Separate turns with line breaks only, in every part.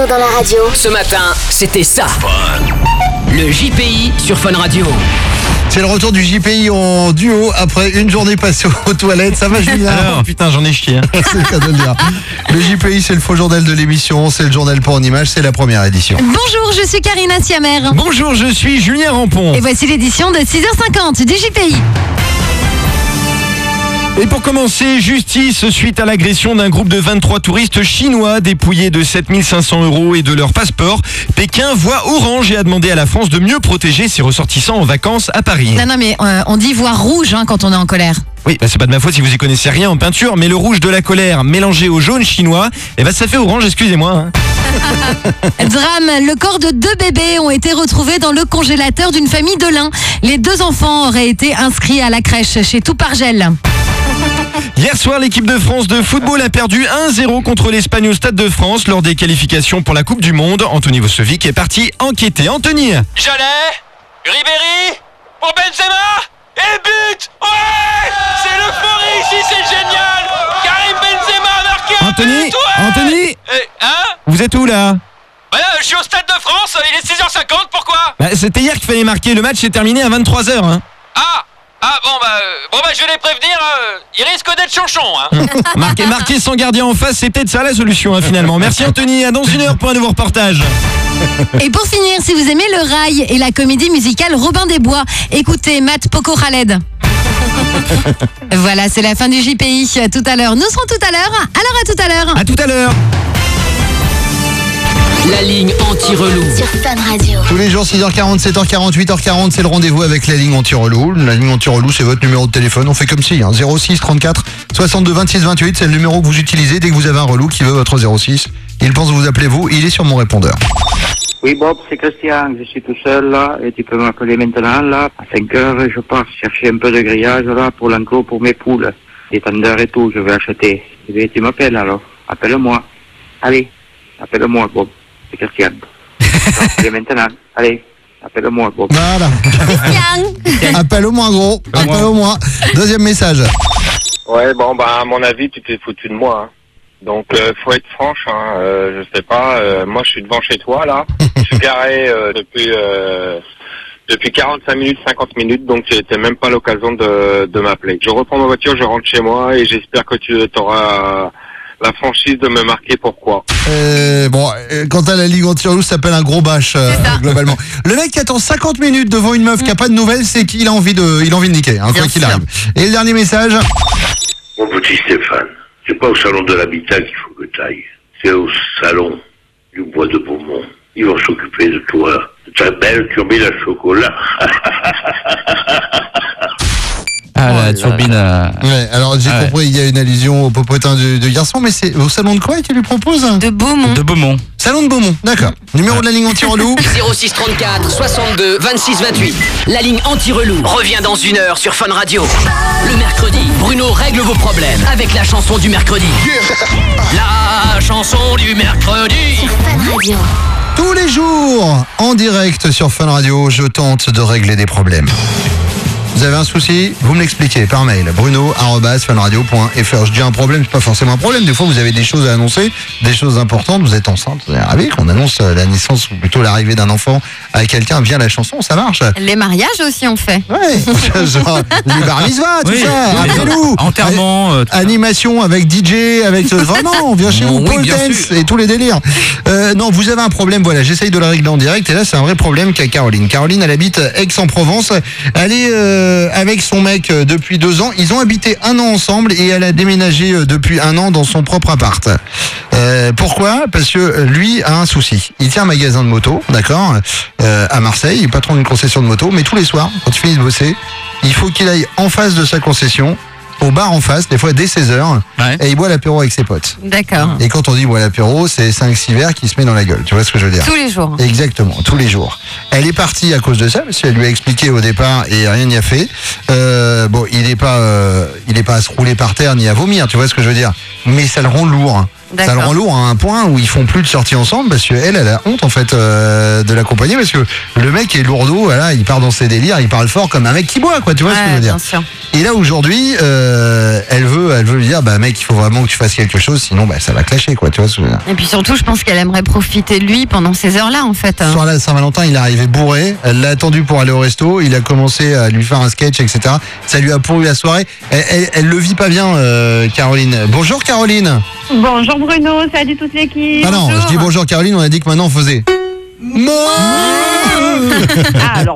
Bruno dans la radio.
Ce matin, c'était ça. Le JPI sur Fun Radio.
C'est le retour du JPI en duo après une journée passée aux toilettes. Ça va, Julien?
Alors, putain, j'en ai chié.
C'est le cas de le dire. Le JPI, c'est le faux journal de l'émission. C'est le journal pour en images. C'est la première édition.
Bonjour, je suis Karina Siamer.
Bonjour, je suis Julien Rampon.
Et voici l'édition de 6h50 du JPI.
Et pour commencer, justice suite à l'agression d'un groupe de 23 touristes chinois dépouillés de 7 500 € et de leur passeport. Pékin voit orange et a demandé à la France de mieux protéger ses ressortissants en vacances à Paris.
Non, mais on dit voir rouge quand on est en colère.
Oui, c'est pas de ma faute si vous y connaissez rien en peinture, mais le rouge de la colère mélangé au jaune chinois, ça fait orange, excusez-moi.
Drame, le corps de 2 bébés ont été retrouvés dans le congélateur d'une famille de l'Ain. Les 2 enfants auraient été inscrits à la crèche chez Toupargel.
Hier soir, l'équipe de France de football a perdu 1-0 contre l'Espagne au Stade de France lors des qualifications pour la Coupe du Monde. Anthony Vosovic est parti enquêter. Anthony.
Jalais, Ribéry, pour Benzema, et but. Ouais, c'est l'euphorie ici, c'est génial. Karim Benzema a marqué un
Anthony,
but, ouais.
Anthony,
Hein?
vous êtes où là?
Je suis au Stade de France, il est 6h50, pourquoi?
C'était hier qu'il fallait marquer, le match est terminé à 23h.
Je vais les prévenir, il risque d'être chanchon.
Marquer sans gardien en face, c'est peut-être ça la solution finalement. Merci Anthony, à dans une heure pour un nouveau reportage.
Et pour finir, si vous aimez le rail et la comédie musicale Robin des Bois, écoutez Matt Poco Khaled. Voilà, c'est la fin du JPI. Tout à l'heure, nous serons tout à l'heure. Alors à tout à l'heure.
À tout à l'heure.
La ligne anti-relou.
Sur Fun Radio.
Tous les jours, 6h40, 7h40, 8h40, c'est le rendez-vous avec la ligne anti-relou. La ligne anti-relou, c'est votre numéro de téléphone. On fait comme si, 06 34 62 26 28. C'est le numéro que vous utilisez dès que vous avez un relou qui veut votre 06. Il pense vous appeler vous, il est sur mon répondeur.
Oui Bob, c'est Christian, je suis tout seul là, et tu peux m'appeler maintenant là. À 5h, je pars chercher un peu de grillage là pour l'enclos pour mes poules. Des tendeurs et tout, je vais acheter. Et bien, tu m'appelles alors, appelle-moi. Allez, appelle-moi Bob, c'est Christian. Appelle maintenant, allez, appelle-moi Bob.
Voilà.
Christian.
Appelle-moi gros, appelle-moi. Deuxième message.
Ouais, à mon avis, tu t'es foutu de moi. Donc, faut être franche, je sais pas, moi je suis devant chez toi, là. Je suis garé depuis 45 minutes, 50 minutes, donc c'était même pas l'occasion de m'appeler. Je reprends ma voiture, je rentre chez moi et j'espère que tu auras la franchise de me marquer pourquoi.
Quant à la ligue anti-relou, ça s'appelle un gros bâche, globalement. Le mec qui attend 50 minutes devant une meuf qui a pas de nouvelles, c'est qu'il a envie de niquer, quoi qu'il arrive. Et le dernier message.
Mon petit Stéphane, c'est pas au salon de l'habitat qu'il faut que tu ailles. C'est au salon du bois de Beaumont. Ils vont s'occuper de toi, de ta belle turbine à chocolat.
La turbine.
Ouais, alors j'ai compris, il y a une allusion au popotin de garçon, mais c'est au salon de quoi qu'il lui propose?
De Beaumont.
De Beaumont.
Salon de Beaumont, d'accord. Numéro de la ligne anti-relou.
06 34 62 26 28. La ligne anti-relou revient dans une heure sur Fun Radio. Le mercredi, Bruno règle vos problèmes avec la chanson du mercredi. La chanson du mercredi.
Sur Fun Radio.
Tous les jours, en direct sur Fun Radio, je tente de régler des problèmes. Vous avez un souci, vous me l'expliquez par mail, bruno@funradio.fr. Je dis un problème, c'est pas forcément un problème. Des fois, vous avez des choses à annoncer, des choses importantes. Vous êtes enceinte, vous avez rêvé qu'on annonce la naissance ou plutôt l'arrivée d'un enfant à quelqu'un via la chanson, ça marche.
Les mariages aussi, on fait.
Ouais, genre les bar mitzvahs, tout ça. Appelez-nous.
Enterrement.
Animation avec DJ, avec vraiment, on vient chez vous, pole dance et tous les délires. Non, vous avez un problème, voilà, j'essaye de le régler en direct. Et là, c'est un vrai problème qu'a Caroline. Caroline, elle habite Aix-en-Provence. Elle est avec son mec depuis 2 ans. Ils ont habité 1 an ensemble et elle a déménagé depuis 1 an dans son propre appart. Pourquoi? Parce que lui a un souci. Il tient un magasin de moto, d'accord, à Marseille, il est patron d'une concession de moto, mais tous les soirs, quand il finit de bosser, il faut qu'il aille en face de sa concession, au bar en face, des fois dès 16h, et il boit l'apéro avec ses potes.
D'accord.
Et quand on dit boit l'apéro, c'est 5-6 verres qui se met dans la gueule, tu vois ce que je veux dire?
Tous les jours.
Exactement, tous les jours. Elle est partie à cause de ça, parce qu'elle lui a expliqué au départ et rien n'y a fait. Il n'est pas à se rouler par terre ni à vomir, tu vois ce que je veux dire? mais ça le rend lourd.
D'accord.
Ça le rend lourd à un point où ils font plus de sorties ensemble parce qu'elle a honte en fait de l'accompagner parce que le mec est lourdeau, voilà, il part dans ses délires, il parle fort comme un mec qui boit, quoi, tu vois ce que je veux dire.
Bien sûr.
Et là aujourd'hui, elle veut lui dire, bah mec, il faut vraiment que tu fasses quelque chose, sinon bah ça va clasher, quoi, tu vois ce que je veux dire.
Et puis surtout, je pense qu'elle aimerait profiter de lui pendant ces heures-là, en fait.
Ce soir-là, Saint-Valentin, il est arrivé bourré, elle l'a attendu pour aller au resto, il a commencé à lui faire un sketch, etc. Ça lui a pourri la soirée. Elle le vit pas bien, Caroline. Bonjour Caroline.
Bonjour Bruno, salut toute l'équipe.
Ah non, je dis bonjour Caroline, on a dit que maintenant on faisait.
Ah alors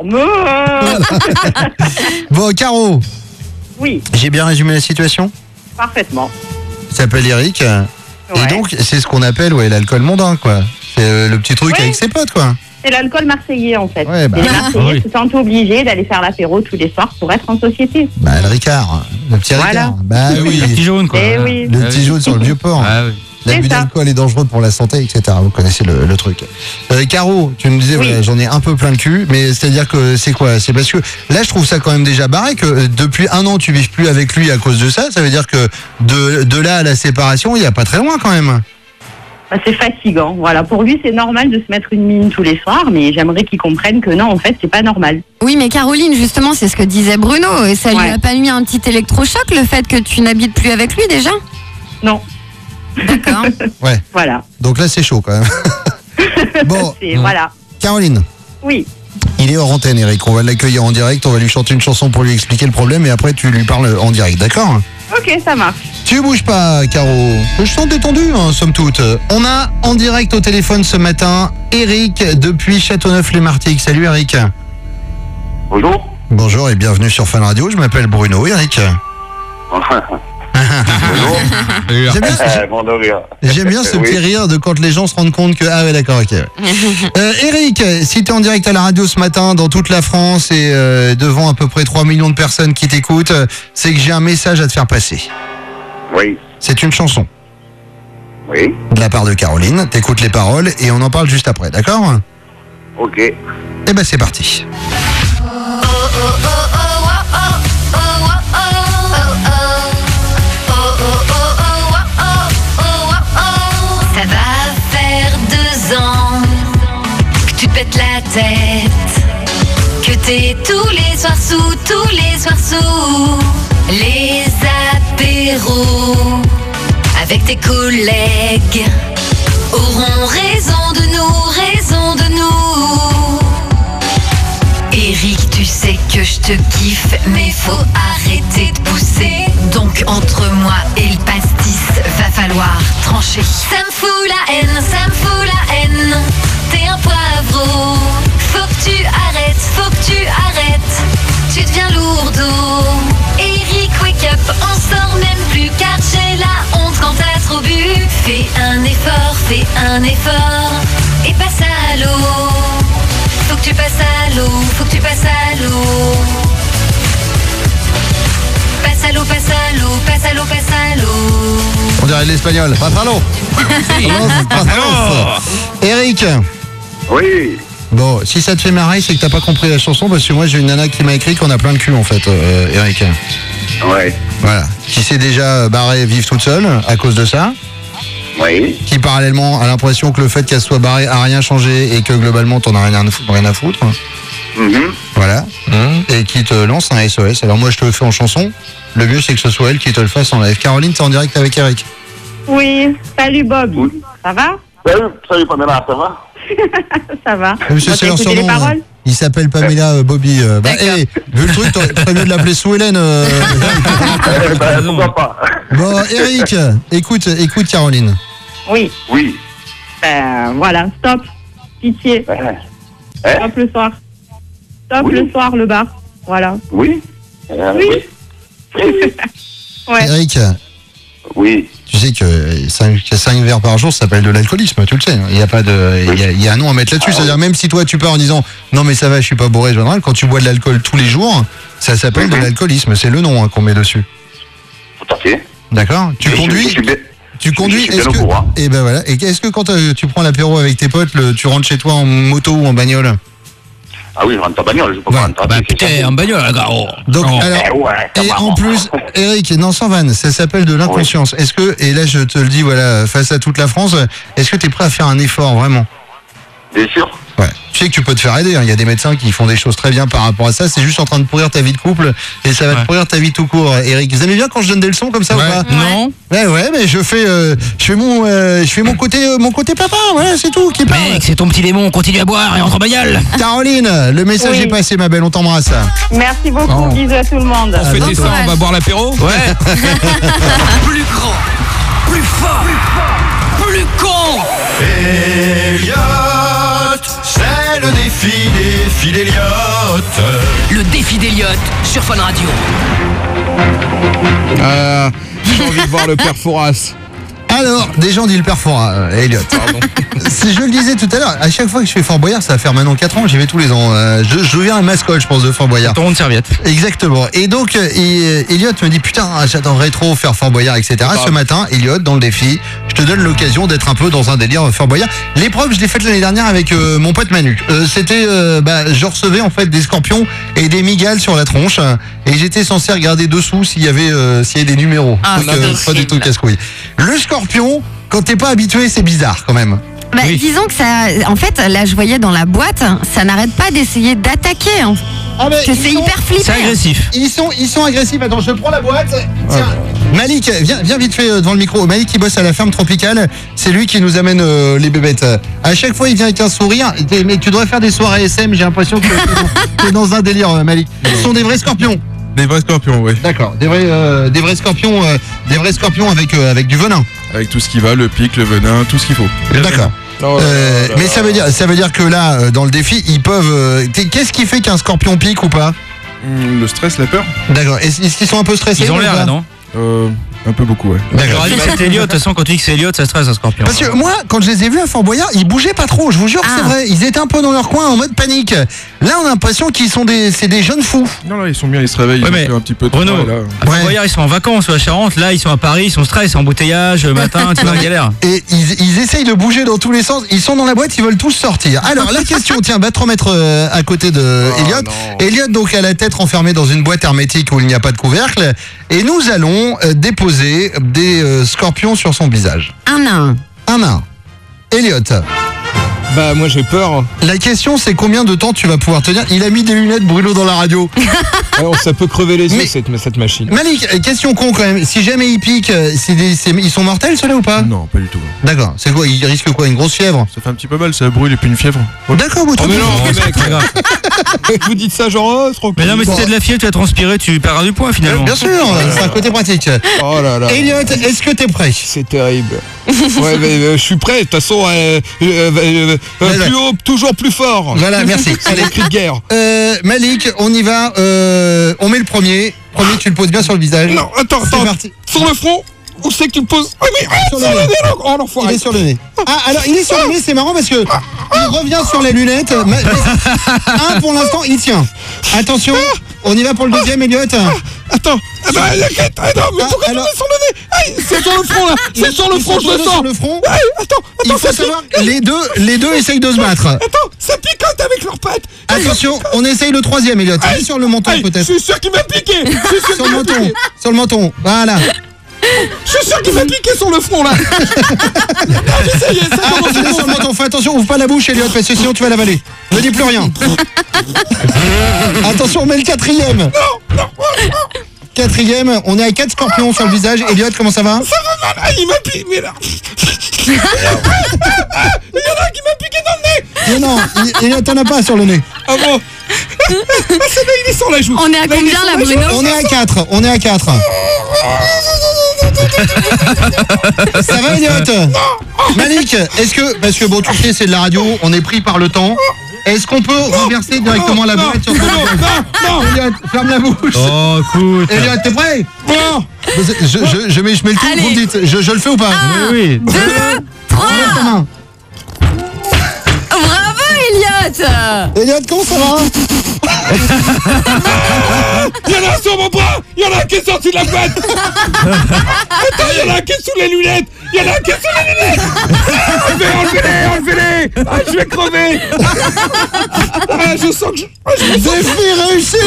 Bon, Caro,
Oui,
j'ai bien résumé la situation.
parfaitement.
Il s'appelle Eric. Et
Ouais.
donc, c'est ce qu'on appelle l'alcool mondain, quoi. C'est le petit truc
Ouais.
avec ses potes, quoi.
C'est l'alcool marseillais en fait.
Ouais, bah.
Et les Marseillais se sentent obligés d'aller faire l'apéro tous les soirs pour être en société.
Bah, le Ricard. Le petit
Voilà.
Ricard. Bah oui.
Le petit jaune, quoi.
Eh oui.
Le petit jaune sur le vieux port.
Ah oui.
L'abus
C'est ça.
d'alcool est dangereux pour la santé, etc. Vous connaissez le truc. Caro, tu me disais,
Oui.
voilà, j'en ai un peu plein le cul, mais c'est-à-dire que c'est quoi? C'est parce que là, je trouve ça quand même déjà barré que depuis 1 an, tu vives plus avec lui à cause de ça. Ça veut dire que de là à la séparation, il n'y a pas très loin quand même.
Bah, c'est fatigant. Voilà, pour lui c'est normal de se mettre une mine tous les soirs, mais j'aimerais qu'il comprenne que non, en fait, c'est pas normal.
Oui, mais Caroline, justement, c'est ce que disait Bruno. Et ça lui
Ouais.
a pas mis un petit électrochoc, le fait que tu n'habites plus avec lui, déjà?
Non,
D'accord.
Ouais.
voilà.
Donc là, c'est chaud quand même. Bon,
Voilà.
Caroline.
Oui,
Il est hors antenne, Eric. On va l'accueillir en direct. On va lui chanter une chanson pour lui expliquer le problème et après, tu lui parles en direct, d'accord?
ok, ça marche.
Tu bouges pas, Caro. Je sens détendu, somme toute. On a en direct au téléphone ce matin Eric depuis Châteauneuf-les-Martigues. Salut, Eric.
Bonjour.
Bonjour et bienvenue sur Fun Radio. Je m'appelle Bruno, Eric.
Bonjour.
J'aime bien,
Bon de rire.
j'aime bien ce
Oui.
petit rire de quand les gens se rendent compte que... Ah ouais, d'accord, ok. Eric, si tu es en direct à la radio ce matin dans toute la France et devant à peu près 3 millions de personnes qui t'écoutent, c'est que j'ai un message à te faire passer.
Oui.
C'est une chanson
Oui.
de la part de Caroline. T'écoutes les paroles et on en parle juste après, d'accord?
Ok.
Eh ben c'est parti.
Ça va faire 2 ans que tu te pètes la tête, que t'es tous les soirs sous les apéros avec tes collègues auront raison de nous. Eric, tu sais que je te kiffe, mais faut arrêter de pousser. Donc entre moi et le pastis, va falloir trancher. Ça me fout la haine, t'es un poivreau. Faut que tu arrêtes, tu deviens lourdeau. Eric, wake up, on sort même plus car j'ai la honte quand t'as trop bu. Fais un effort, et passe à l'eau. Faut que tu passes à l'eau. Passe à l'eau.
On dirait de l'espagnol. Pásalo. Pásalo. Eric.
Oui.
Bon, si ça te fait marrer, c'est que t'as pas compris la chanson parce que moi j'ai une nana qui m'a écrit qu'on a plein de cul en fait, Eric.
Ouais.
Voilà. Qui s'est déjà barrée vivre toute seule à cause de ça.
Oui.
Qui parallèlement a l'impression que le fait qu'elle soit barrée a rien changé et que globalement t'en as rien à foutre.
Mhm.
Voilà. Et qui te lance un SOS. Alors moi je te le fais en chanson. Le mieux c'est que ce soit elle qui te le fasse en live. Caroline, t'es en direct avec Eric.
Oui, salut Bob.
Oui.
Ça va?
Salut Pamela, ça va?
Ça va.
Monsieur,
Bon,
c'est
t'as
leur
écouté les
surnom.
paroles?
Il s'appelle Pamela Bobby. Vu le truc, t'aurais mieux de l'appeler Sue Hélène.
Pourquoi pas?
Bon, Eric, écoute Caroline.
Oui.
Oui.
Voilà, stop. Pitié. Stop le soir. Stop
Oui.
le soir, le bar. Voilà.
Oui.
Oui. Ouais.
Eric,
Oui.
tu sais que 5 verres par jour, ça s'appelle de l'alcoolisme, tu le sais. Il y a pas de, il y a un nom à mettre là-dessus. C'est-à-dire même si toi tu pars en disant non mais ça va, je suis pas bourré, quand tu bois de l'alcool tous les jours, ça s'appelle de l'alcoolisme. C'est le nom qu'on met dessus.
Tout à fait.
D'accord. Tu conduis. Tu conduis.
je suis
Est-ce
bien au
que
courant.
et ben voilà. Et est-ce que quand tu prends l'apéro avec tes potes, tu rentres chez toi en moto ou en bagnole?
Ah oui, je rentre en bagnole, je peux pas rentrer.
Bah putain, en bagnole, gars.
Donc, alors, et en plus, Eric, non, sans vanne, ça s'appelle de l'inconscience. Est-ce que, et là je te le dis, voilà, face à toute la France, est-ce que tu es prêt à faire un effort, vraiment?
Bien sûr.
Ouais. Tu sais que tu peux te faire aider, hein. Il y a des médecins qui font des choses très bien par rapport à ça. C'est juste en train de pourrir ta vie de couple et ça va te pourrir ta vie tout court, Eric. Vous aimez bien quand je donne des leçons comme ça ou pas?
Non.
Ouais, mais je fais mon côté papa, voilà, c'est tout qui parle.
Mec, c'est ton petit démon, continue à boire et entre en bagnole.
Caroline, le message est passé, ma belle, on t'embrasse.
Merci beaucoup, bisous à tout le monde.
Pour fêter ça, on va boire l'apéro.
Ouais.
Plus grand, plus fort, plus con.
Elliot, c'est le défi d'Elliot.
Le défi d'Elliot sur Fun Radio.
J'ai envie de voir le père Fouras.
Alors, des gens disent le père Fora, Elliot. Si je le disais tout à l'heure, à chaque fois que je fais Fort Boyard, ça va faire maintenant 4 ans, j'y vais tous les ans. Je deviens un mascotte, je pense, de Fort Boyard.
Ton rond de serviette.
Exactement. Et donc, Elliot me dit, putain, j'attendrais trop faire Fort Boyard, etc. Ce matin, Elliot, dans le défi, je te donne l'occasion d'être un peu dans un délire Fort Boyard. L'épreuve, je l'ai faite l'année dernière avec mon pote Manu. C'était, je recevais en fait des scorpions et des migales sur la tronche. Et j'étais censé regarder dessous s'il y avait des numéros. Donc, pas du tout casse-couille. Le scorpion, quand t'es pas habitué, c'est bizarre quand même.
Bah, disons que ça, en fait, là je voyais dans la boîte, ça n'arrête pas d'essayer d'attaquer. Hein. Que c'est hyper flippant.
C'est agressif.
Ils sont agressifs. Attends, je prends la boîte. Tiens, Malik, viens vite fait devant le micro. Malik qui bosse à la ferme tropicale, c'est lui qui nous amène les bébêtes. À chaque fois, il vient avec un sourire. Mais tu devrais faire des soirées SM. J'ai l'impression que t'es dans un délire, Malik. Ce sont des vrais scorpions.
Des vrais scorpions, oui.
D'accord, des vrais scorpions avec du venin.
Avec tout ce qui va, le pic, le venin, tout ce qu'il faut.
D'accord. Mais ça veut dire que là, dans le défi, ils peuvent. Qu'est-ce qui fait qu'un scorpion pique ou pas?
Le stress, la peur.
D'accord. Est-ce qu'ils sont un peu stressés?
Ils ont l'air là, non?
Un peu beaucoup, ouais.
J'aurais dit que c'était Elliot. De toute façon, quand tu dis que c'est Elliot, ça stresse un scorpion.
Parce que moi, quand je les ai vus à Fort Boyard, ils bougeaient pas trop, je vous jure que c'est vrai. Ils étaient un peu dans leur coin en mode panique. Là, on a l'impression qu'ils sont c'est des jeunes fous.
Non, là, ils sont bien, ils se réveillent,
Ouais,
ils
mais
ont fait un petit peu de
Renaud,
travail, là.
à Fort Boyard, ils sont en vacances sur la Charente. Là, ils sont à Paris, ils sont stress, embouteillage, matin, tu vois, galère.
Et ils essayent de bouger dans tous les sens. Ils sont dans la boîte, ils veulent tous sortir. Alors, la question, tiens, va te remettre à côté de Elliot. Elliot, donc, a la tête renfermée dans une boîte hermétique où il n'y a pas de couvercle. Et nous allons déposer des scorpions sur son visage.
Un à un.
Elliot.
Bah, moi, j'ai peur.
La question, c'est combien de temps tu vas pouvoir tenir. Il a mis des lunettes, Bruno, dans la radio.
Alors, ça peut crever les yeux, cette machine.
Malik, question con quand même. Si jamais ils piquent, ils sont mortels ceux-là ou pas?
Non, pas du tout.
D'accord. C'est quoi? Ils risquent quoi? Une grosse fièvre?
Ça fait un petit peu mal, ça brûle et puis une fièvre.
D'accord, votre
mais non, mec, vous dites ça genre,
mais non, mais si t'as de la fièvre, tu vas transpirer, tu perdras du poids finalement.
Bien sûr, c'est un côté pratique.
Oh là là.
Elliot, est-ce que t'es prêt?
C'est terrible. Ouais, mais je suis prêt. De toute façon, plus haut, toujours plus fort.
Voilà, merci.
C'est les cris de guerre.
Malik, on y va. On met le premier. Premier, tu le poses bien sur le visage.
Non, attends.
Parti.
Sur le front. Où c'est que tu le poses? Ah oui,
sur le nez.
Oh l'enfoiré.
Il est sur le nez. Ah, alors il est sur le nez, c'est marrant parce que il revient sur les lunettes. Un pour l'instant, il tient. Attention, on y va pour le deuxième, Elliot.
Attends. Non, mais pourquoi tu mets sur le nez? C'est sur le front là. C'est sur le front, je le sens.
Sur le front.
Attends,
il faut savoir, les deux essayent de se battre.
Attends, ça picote avec leurs pattes.
Attention, on essaye le troisième, Elliot. Il est sur le menton peut-être.
Je suis sûr qu'il m'a piqué.
Sur le menton. Voilà.
Je suis sûr qu'il m'a piqué sur le front là.
Il est sur le menton. Fais attention, ouvre pas la bouche, Elliot, parce que sinon tu vas l'avaler. Ne dis plus rien. Attention, on met le quatrième.
Non.
Quatrième, on est à 4 scorpions sur le visage. Elliot, comment ça va?
Ça va mal. Il m'a piqué. Mais là. Il y en a un qui m'a piqué dans le nez.
Non, Elliot, t'en as pas sur le nez.
Ah bon? Celui-là, il est sur la joue.
On est à combien là, Bruno?
On est à 4. Ça va, Elliot? Malik, est-ce que, parce que bon, tu sais, c'est de la radio, on est pris par le temps. Est-ce qu'on peut renverser directement la boîte sur ton visage? Non, Elliot, ferme la bouche.
Oh, écoute.
Elliot, t'es prêt?
Non.
Je mets le tout, vous me dites, je le fais ou pas?
Oui.
2, 3. Bravo, Elliot.
Elliot, comment ça va?
Il y en a un sur mon bras. Il y en a un qui est sorti de la boîte. Attends, il y en a un qui est sous les lunettes. Il y en a un qui est sur les lunettes. Enlevez-les. Ah, je vais crever. Ah, je sens que je...
Défi réussi.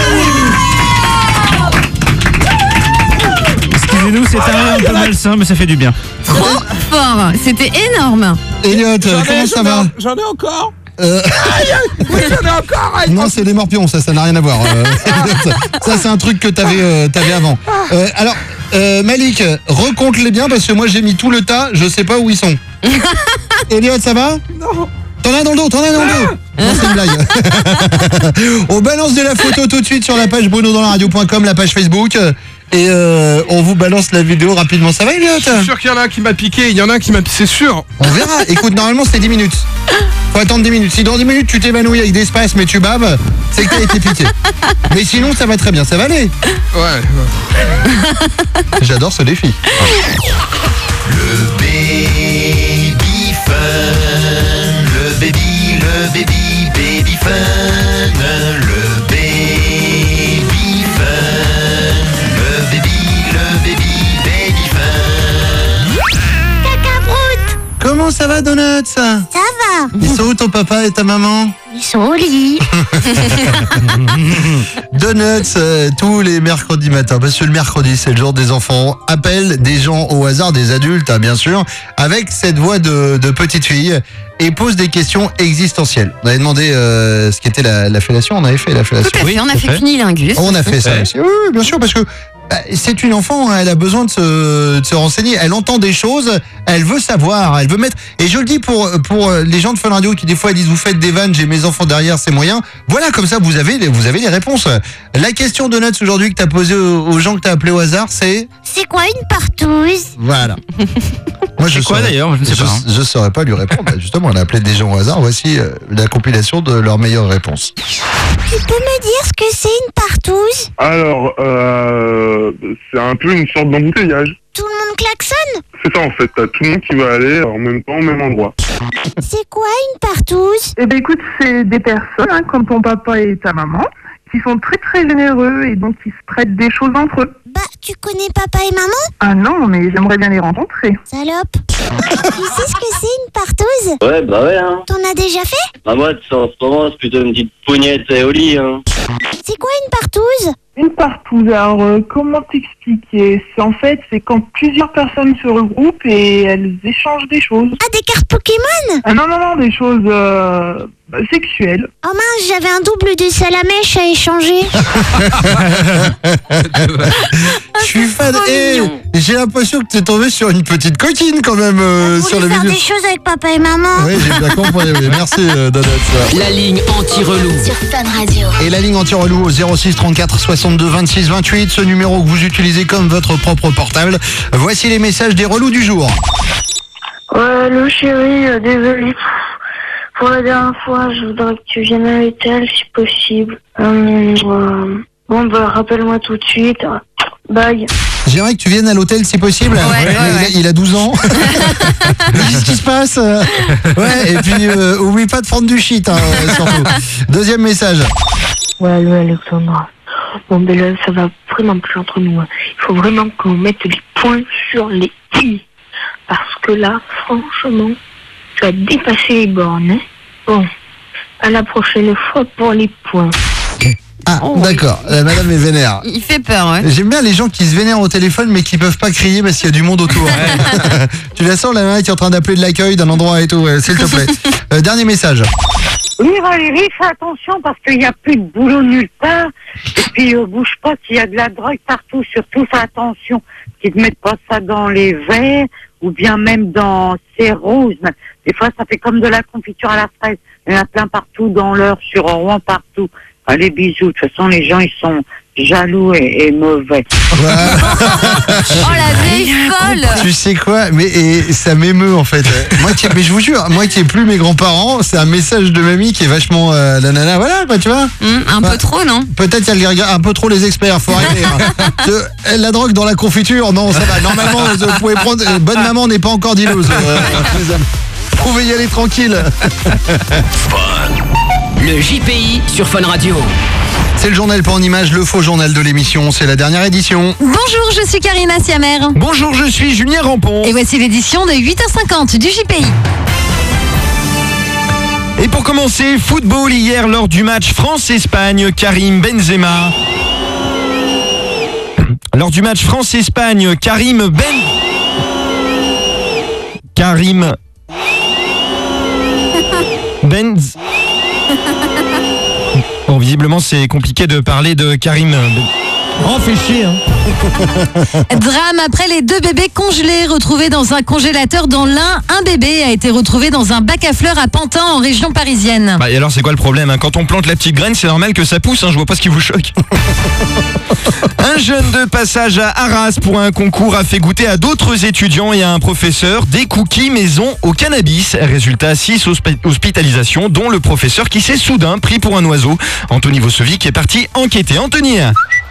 Excusez-nous, c'est un peu malsain, mais ça fait du bien.
Trop fort. C'était énorme.
Elliot, comment ça va?
J'en ai encore.
Oui, j'en ai encore. Non, c'est les morpions, ça n'a rien à voir. Ça, c'est un truc que t'avais avant. Alors, Malik, recompte-les bien parce que moi j'ai mis tout le tas, je sais pas où ils sont. Elliot, ça va?
Non.
T'en as dans le dos. Non, c'est une blague. On balance de la photo tout de suite sur la page brunodanslaradio.com, la page Facebook. Et on vous balance la vidéo rapidement. Ça va, Elliot?
Je suis sûr qu'il y en a un qui m'a piqué, il y en a un qui m'a... C'est sûr.
On verra. Écoute, normalement c'est 10 minutes. Faut attendre 10 minutes. Si dans 10 minutes tu t'évanouis avec des spasmes mais tu baves, c'est que t'as été piqué. Mais sinon ça va très bien, ça va aller.
Ouais.
J'adore ce défi.
Le baby fun, le baby fun, le baby fun, le baby fun.
Cacaproute.
Comment ça va, Donuts?
Ça va.
Ils sont où ton papa et ta maman?
Ils sont au lit.
Donuts tous les mercredis matins, parce que le mercredi c'est le jour des enfants, appelle des gens au hasard, des adultes bien sûr, avec cette voix de petite fille et pose des questions existentielles. On avait demandé ce qu'était la fellation, on avait fait la fellation.
Tout à fait, on a fait cunilingus.
On a fait ça aussi. Oui, bien sûr, parce que c'est une enfant, elle a besoin de se renseigner, elle entend des choses, elle veut savoir, elle veut mettre... Et je le dis pour les gens de Fun Radio qui des fois disent vous faites des vannes, j'ai mes enfants derrière, c'est moyen. Voilà, comme ça vous avez les réponses. La question de Nuts aujourd'hui que t'as posée aux gens que t'as appelés au hasard, c'est...
C'est quoi une partouze?
Voilà. Moi,
c'est quoi d'ailleurs? Je ne sais pas.
Je saurais pas lui répondre. Justement, on a appelé des gens au hasard. Voici la compilation de leurs meilleures réponses.
Tu peux me dire ce que c'est une partouze?
Alors, c'est un peu une sorte d'embouteillage.
Tout le monde klaxonne?
C'est ça en fait, t'as tout le monde qui va aller en même temps au même endroit.
C'est quoi une partouze?
Eh ben écoute, c'est des personnes, comme ton papa et ta maman, qui sont très très généreux et donc qui se prêtent des choses entre eux.
Bah, tu connais papa et maman?
Ah non, mais j'aimerais bien les rencontrer.
Salope. Tu sais ce que c'est une partouze?
Ouais, bah ouais, hein.
T'en as déjà fait?
Bah moi, en ce moment, c'est plutôt une petite pougnette au lit, hein.
C'est quoi une partouze?
Une partouze, alors comment t'expliquer? C'est quand plusieurs personnes se regroupent et elles échangent des choses.
Ah, des cartes Pokémon?
Ah non, des choses sexuelles.
Oh mince, j'avais un double de salamèche à échanger.
Je suis fan. Et j'ai l'impression que t'es tombé sur une petite coquine quand même sur la
faire
vidéo.
des choses avec papa et maman.
Oui, j'ai bien compris. Oui, merci Donuts.
La ligne anti-relou.
Sur Fun Radio.
Et la ligne anti-relou au 06 34 62 26 28, ce numéro que vous utilisez comme votre propre portable. Voici les messages des relous du jour.
Ouais, le chéri, désolé. Pour la dernière fois, je voudrais que tu viennes à l'hôtel si possible. Bon, bah, rappelle-moi tout de suite. Bye.
J'aimerais que tu viennes à l'hôtel si possible. Il a 12 ans. Qu'est-ce qui se passe? Ouais, et puis oublie pas de prendre du shit, surtout. Deuxième message.
Ouais, allô, Alexandra. Bon, ben là, ça va vraiment plus entre nous. Il faut vraiment qu'on mette les points sur les i. Parce que là, franchement, tu as dépassé les bornes. Hein. Bon, à la prochaine fois pour les points.
Ah, d'accord. Madame est vénère.
Il fait peur, ouais.
J'aime bien les gens qui se vénèrent au téléphone mais qui peuvent pas crier parce qu'il y a du monde autour. Tu la sens, la nana qui est en train d'appeler de l'accueil d'un endroit et tout, s'il te plaît. Dernier message.
Oui, Valérie, fais attention parce qu'il n'y a plus de boulot nulle part. Et puis, bouge pas s'il y a de la drogue partout. Surtout, fais attention qu'ils ne mettent pas ça dans les verres ou bien même dans ces roses. Des fois, ça fait comme de la confiture à la fraise. Il y en a plein partout dans l'heure, sur Rouen, partout. Allez, bisous. De toute façon, les gens, ils sont jaloux et mauvais.
Oh, la vieille folle!
Tu sais quoi? Mais ça m'émeut en fait. Mais je vous jure, moi qui ai plus mes grands-parents, c'est un message de mamie qui est vachement la nana. Voilà, tu vois.
Un peu trop, non?
Peut-être il y a un peu trop les experts, faut arrêter. La drogue dans la confiture, non, ça va. Normalement, vous pouvez prendre. Bonne maman n'est pas encore dileuse. Vous pouvez y aller tranquille.
Le JPI sur Fun Radio.
C'est le journal pas en images, le faux journal de l'émission. C'est la dernière édition.
Bonjour, je suis Karina Siamer.
Bonjour, je suis Julien Rampon.
Et voici l'édition de 8h50 du JPI.
Et pour commencer, football hier lors du match France-Espagne, Karim Benzema. Lors du match France-Espagne, Karim Benz. Bon, visiblement, c'est compliqué de parler de Karim.
Oh, fait chier, hein.
Drame après les 2 bébés congelés retrouvés dans un congélateur dans l'Ain. Un bébé a été retrouvé dans un bac à fleurs à Pantin en région parisienne.
Bah et alors c'est quoi le problème hein? Quand on plante la petite graine, c'est normal que ça pousse, hein. Je vois pas ce qui vous choque. Un jeune de passage à Arras pour un concours a fait goûter à d'autres étudiants et à un professeur des cookies maison au cannabis. Résultat, 6 hospitalisations, dont le professeur qui s'est soudain pris pour un oiseau. Anthony Vossovic est parti enquêter. Anthony.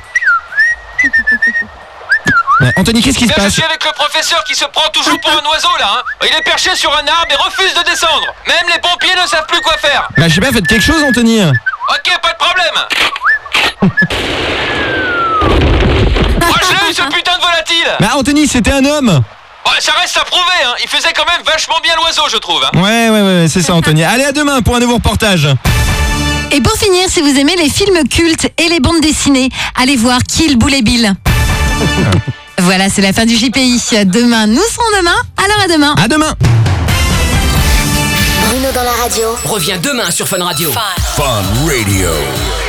Anthony, qu'est-ce qui se passe?
Je suis avec le professeur qui se prend toujours pour un oiseau là, hein. Il est perché sur un arbre et refuse de descendre. Même les pompiers ne savent plus quoi faire.
Bah je sais pas, faites quelque chose Anthony.
Ok, pas de problème. Moi je l'ai eu ce putain de volatile.
Bah Anthony, c'était un homme.
Ouais, ça reste à prouver, hein. Il faisait quand même vachement bien l'oiseau, je trouve, hein.
Ouais, c'est ça Anthony. Allez, à demain pour un nouveau reportage.
Et pour finir, si vous aimez les films cultes et les bandes dessinées, allez voir Kill Bull et Bill. Voilà, c'est la fin du JPI. Demain, nous serons demain. Alors à demain.
À demain.
Bruno dans la radio.
Reviens demain sur Fun Radio.
Fun Radio.